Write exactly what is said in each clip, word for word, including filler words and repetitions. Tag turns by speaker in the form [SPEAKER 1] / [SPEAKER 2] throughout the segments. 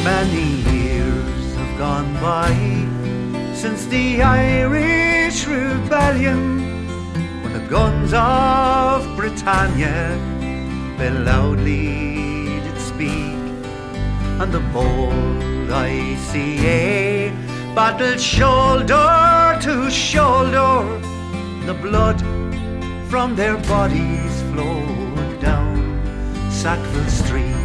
[SPEAKER 1] Many years have gone by since the Irish Rebellion, when the guns of Britannia they loudly did speak, and the bold I C A battled shoulder to shoulder. The blood from their bodies flowed down Sackville Street.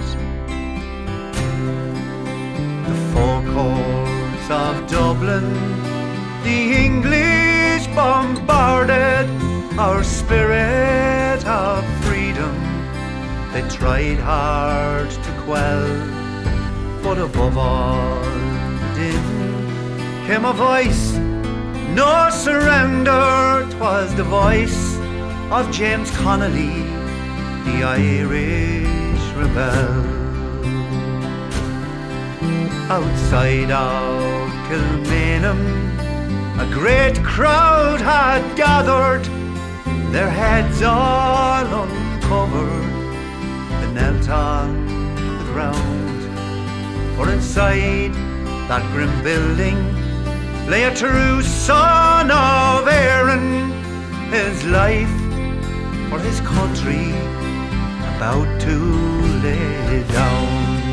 [SPEAKER 1] The forecourts of Dublin, the English bombarded our spirit of freedom. They tried hard to quell, but above all the din came a voice, no surrender. 'Twas the voice of James Connolly, the Irish rebel. Outside of Kilmainham, a great crowd had gathered, their heads all uncovered. They knelt on the ground, for inside that grim building lay a true son of Erin, his life for his country about to lay down.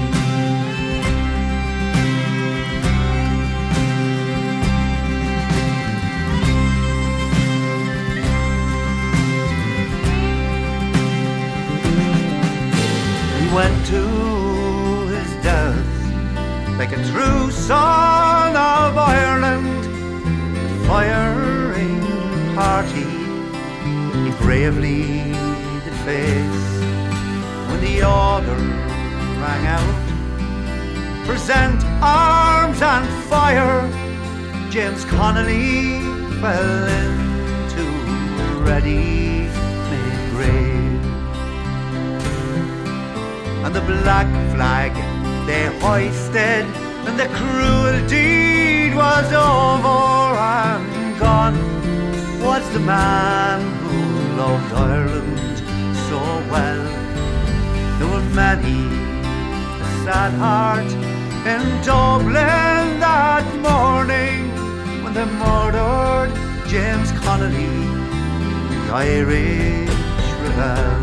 [SPEAKER 1] He went to his death like a true son of Ireland, the firing party he bravely did face. When the order rang out, present arms and fire, James Connolly fell into a ready-made grave. And the black flag they hoisted, and the cruel deed was over, and gone was the man who loved Ireland so well. There were many a sad heart in Dublin that morning when they murdered James Connolly, the Irish rebel.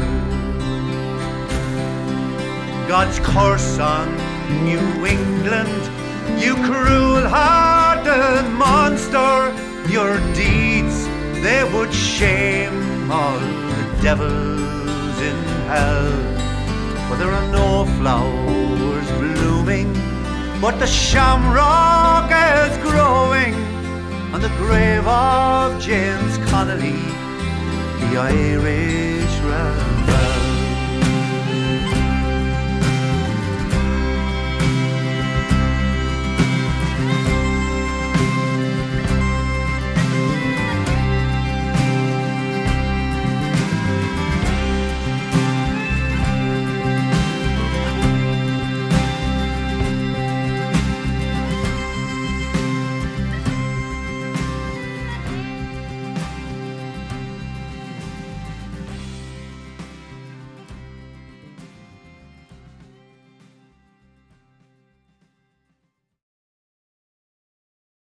[SPEAKER 1] God's curse on New England, you cruel-hearted monster. Your deeds, they would shame all the devils in hell. For there are no flowers blooming, but the shamrock is growing on the grave of James Connolly, the Irish rebel.